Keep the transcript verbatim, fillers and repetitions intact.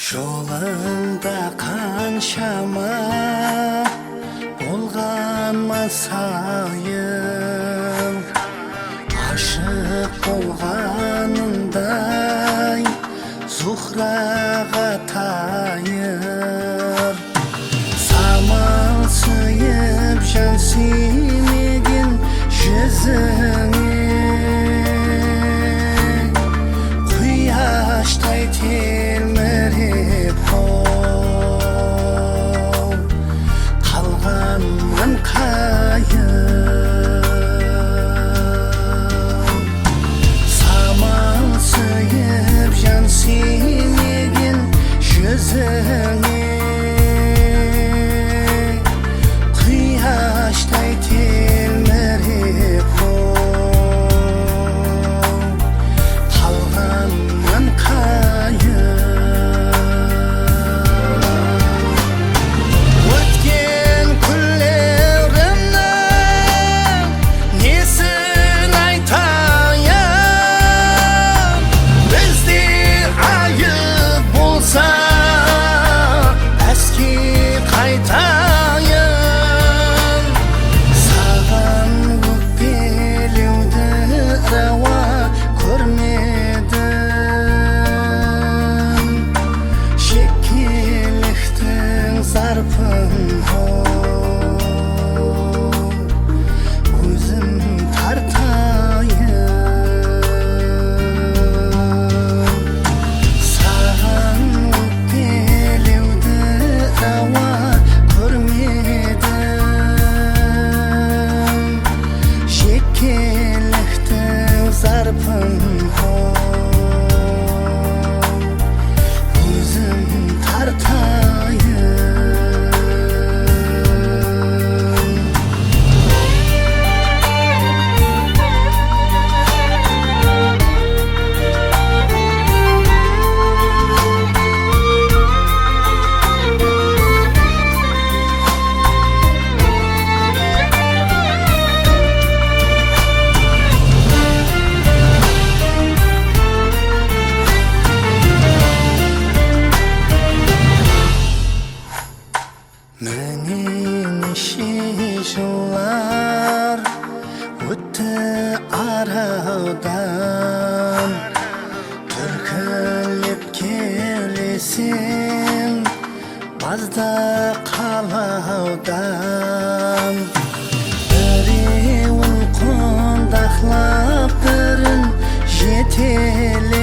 Жолыңда қаншама болған масайым, ашық болғанындай Зухраға тайыр. Самал сыйып жан сүймеген жүзіңе, құяштай телміріп қол қалғанмын қайыр. Самал сүйіп жан сүймеген жүзіңе, құяштай телміріп қол қалғанмын қайыр. Өткен күндерімнің несін айтайын, бізде айып болса әске қайтайын. Саған өкпелеуді рауа көрмедім, шекеліктің зарпын көзім тартайын. Саған өкпелеуді рауа көрмедім, шекеліктің зарпын көзім тартайын. Міне неше жылдар өтті арадан, түркілеп келесің базда қалаудан. Біреуін құндақлап бірін жетелеп,